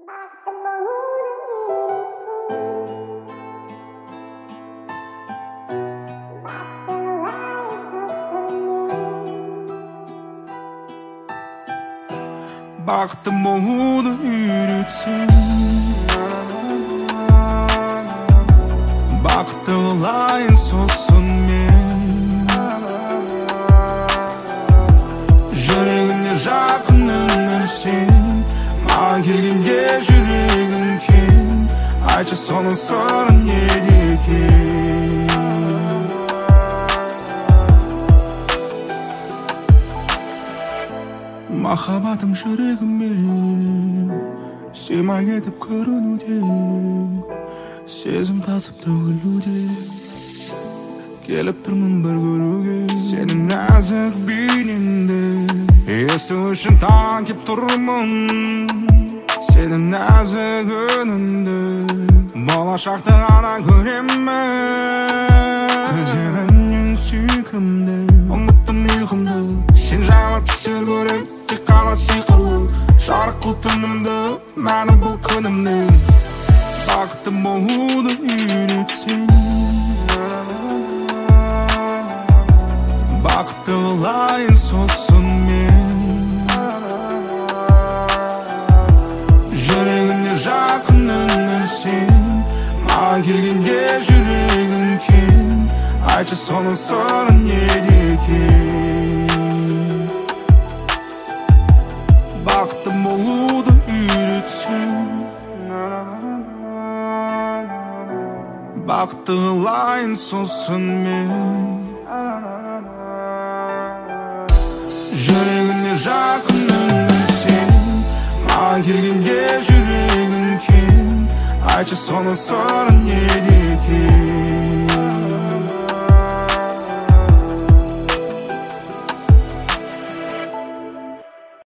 Бақытты болуды үйретсең, бақытты болайын сосын мен. Жүрегімде жақының сен, маған келгенде жүрегім кең. Айтшы соның сыры неде екен? Махаббатым жүрегіме сыймай кетіп көрінуде, сезім тасып төгілуде, келіп тұрмын бір көруге. Сенің нәзік бейнеңді есту үшін таң кеп тұрмын, сенің нәзік үніңді болашақта ғана көремін. Көздеріңнен сүйкімді, ұмыттым ұйқымды, сен жайлы түстер көрем, тек қана сиқырлы жарық қыл түнімді, мәні бұл күнімді. Бақытты болуды үйретсең, бақытты болайын сосын мен. Жүрегімде жақының сен, маған келгенде жүрегім кең. Айтшы соның сыры неде екен? Бақытты болуды үйретсең, бақытты қылайын сосын мен. Жүрегіңде жақының сен, маған келгенде жүрегім кең. Айтшы соның сыры неде екен?